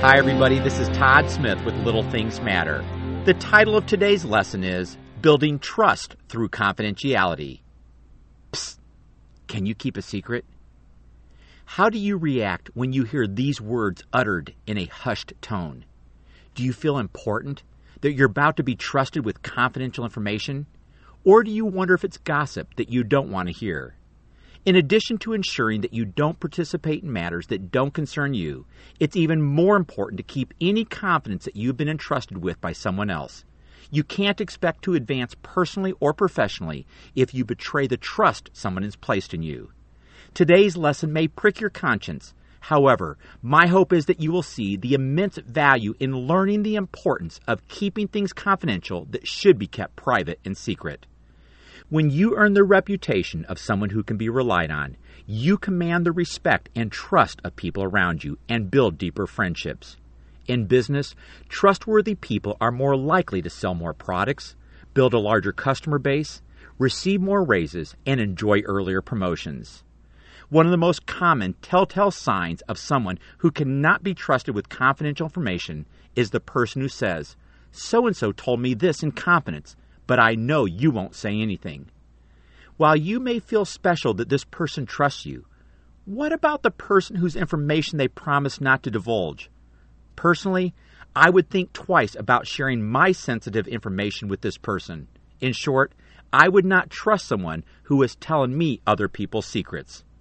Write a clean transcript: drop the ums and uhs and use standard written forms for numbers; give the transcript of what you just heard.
Hi, everybody. This is Todd Smith with Little Things Matter. The title of today's lesson is Building Trust Through Confidentiality. Psst. Can you keep a secret? How do you react when you hear these words uttered in a hushed tone? Do you feel important, that you're about to be trusted with confidential information? Or do you wonder if it's gossip that you don't want to hear? In addition to ensuring that you don't participate in matters that don't concern you, it's even more important to keep any confidence that you've been entrusted with by someone else. You can't expect to advance personally or professionally if you betray the trust someone has placed in you. Today's lesson may prick your conscience. However, my hope is that you will see the immense value in learning the importance of keeping things confidential that should be kept private and secret. When you earn the reputation of someone who can be relied on, you command the respect and trust of people around you and build deeper friendships. In business, trustworthy people are more likely to sell more products, build a larger customer base, receive more raises, and enjoy earlier promotions. One of the most common telltale signs of someone who cannot be trusted with confidential information is the person who says, "So-and-so told me this in confidence, but I know you won't say anything." While you may feel special that this person trusts you, what about the person whose information they promise not to divulge? Personally, I would think twice about sharing my sensitive information with this person. In short, I would not trust someone who is telling me other people's secrets.